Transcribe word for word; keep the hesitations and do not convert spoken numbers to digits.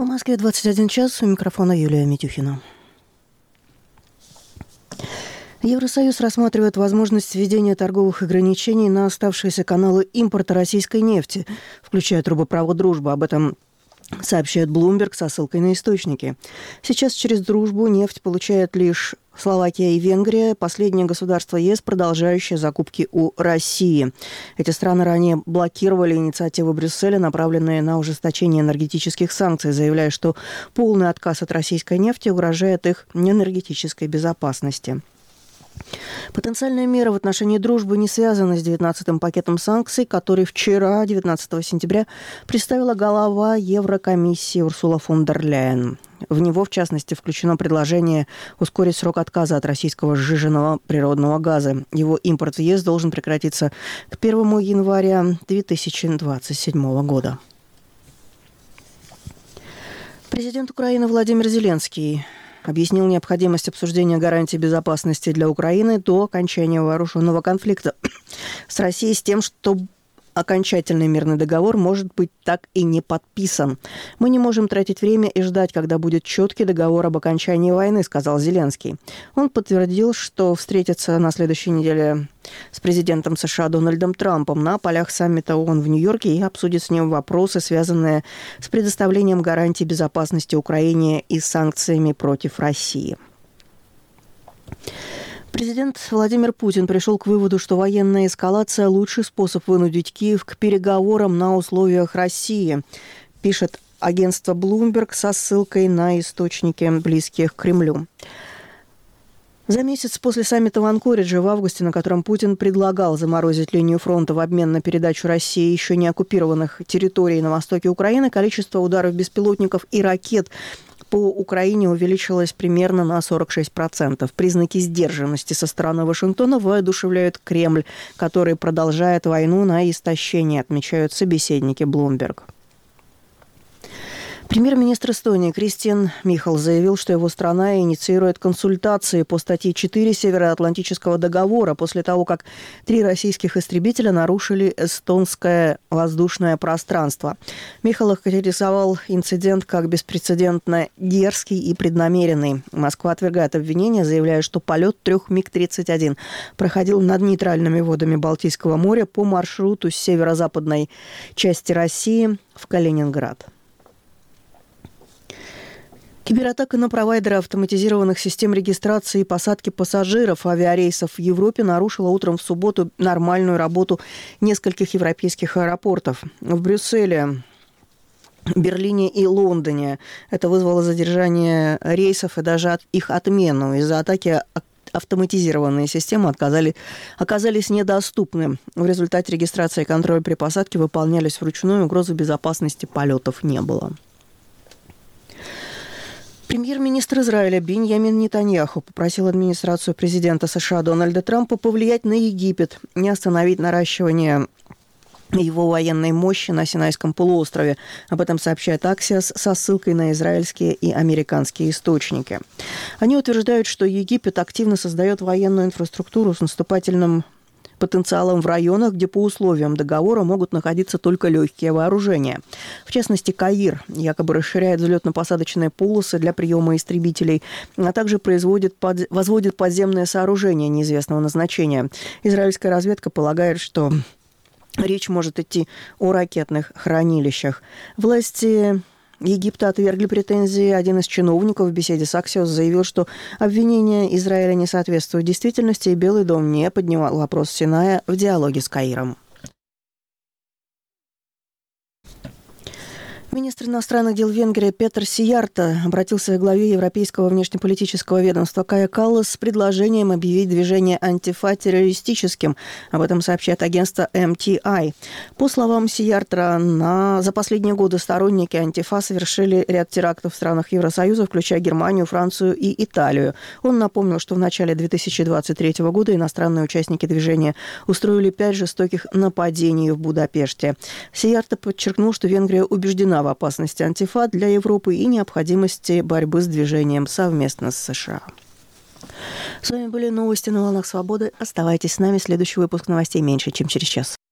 В Москве двадцать один час, у микрофона Юлия Митюхина. Евросоюз рассматривает возможность введения торговых ограничений на оставшиеся каналы импорта российской нефти, включая трубопровод «Дружба». Об этом сообщает Bloomberg со ссылкой на источники. Сейчас через «Дружбу» нефть получает лишь Словакия и Венгрия, последнее государство ЕС, продолжающее закупки у России. Эти страны ранее блокировали инициативы Брюсселя, направленные на ужесточение энергетических санкций, заявляя, что полный отказ от российской нефти угрожает их энергетической безопасности. Потенциальная мера в отношении «Дружбы» не связана с девятнадцатым пакетом санкций, который вчера, девятнадцатого сентября, представила глава Еврокомиссии Урсула фон дер Ляйен. В него, в частности, включено предложение ускорить срок отказа от российского сжиженного природного газа. Его импорт в ЕС должен прекратиться к первому января две тысячи двадцать седьмого года. Президент Украины Владимир Зеленский объяснил необходимость обсуждения гарантий безопасности для Украины до окончания вооруженного конфликта с Россией с тем, что окончательный мирный договор может быть так и не подписан. «Мы не можем тратить время и ждать, когда будет четкий договор об окончании войны», сказал Зеленский. Он подтвердил, что встретится на следующей неделе с президентом США Дональдом Трампом на полях саммита ООН в Нью-Йорке и обсудит с ним вопросы, связанные с предоставлением гарантий безопасности Украине и санкциями против России. Президент Владимир Путин пришел к выводу, что военная эскалация – лучший способ вынудить Киев к переговорам на условиях России, пишет агентство Bloomberg со ссылкой на источники, близкие к Кремлю. За месяц после саммита в Анкоридже в августе, на котором Путин предлагал заморозить линию фронта в обмен на передачу России еще не оккупированных территорий на востоке Украины, количество ударов беспилотников и ракет по Украине увеличилось примерно на сорок шесть процентов. Признаки сдержанности со стороны Вашингтона воодушевляют Кремль, который продолжает войну на истощение, отмечают собеседники Bloomberg. Премьер-министр Эстонии Кристиан Михал заявил, что его страна инициирует консультации по статье четыре Североатлантического договора после того, как три российских истребителя нарушили эстонское воздушное пространство. Михал охарактеризовал инцидент как беспрецедентно дерзкий и преднамеренный. Москва отвергает обвинения, заявляя, что полет трех миг тридцать один проходил над нейтральными водами Балтийского моря по маршруту с северо-западной части России в Калининград. Кибератака на провайдера автоматизированных систем регистрации и посадки пассажиров авиарейсов в Европе нарушила утром в субботу нормальную работу нескольких европейских аэропортов. В Брюсселе, Берлине и Лондоне это вызвало задержание рейсов и даже их отмену. Из-за атаки автоматизированные системы отказали, оказались недоступны. В результате регистрация и контроль при посадке выполнялись вручную, угрозы безопасности полетов не было. Премьер-министр Израиля Биньямин Нетаньяху попросил администрацию президента США Дональда Трампа повлиять на Египет, не остановить наращивание его военной мощи на Синайском полуострове. Об этом сообщает Аксиос со ссылкой на израильские и американские источники. Они утверждают, что Египет активно создает военную инфраструктуру с наступательным потенциалом в районах, где по условиям договора могут находиться только легкие вооружения. В частности, Каир якобы расширяет взлетно-посадочные полосы для приема истребителей, а также производит под... возводит подземное сооружение неизвестного назначения. Израильская разведка полагает, что речь может идти о ракетных хранилищах. Власти Египта отвергли претензии. Один из чиновников в беседе с Аксиос заявил, что обвинения Израиля не соответствуют действительности, и Белый дом не поднимал вопрос Синая в диалоге с Каиром. Министр иностранных дел Венгрии Петер Сиярто обратился к главе Европейского внешнеполитического ведомства Кая Каллас с предложением объявить движение Антифа террористическим. Об этом сообщает агентство эм ти ай. По словам Сиярто, на... за последние годы сторонники Антифа совершили ряд терактов в странах Евросоюза, включая Германию, Францию и Италию. Он напомнил, что в начале две тысячи двадцать третьего года иностранные участники движения устроили пять жестоких нападений в Будапеште. Сиярто подчеркнул, что Венгрия убеждена в опасности Антифа для Европы и необходимости борьбы с движением совместно с США. С вами были новости на волнах свободы. Оставайтесь с нами. Следующий выпуск новостей меньше, чем через час.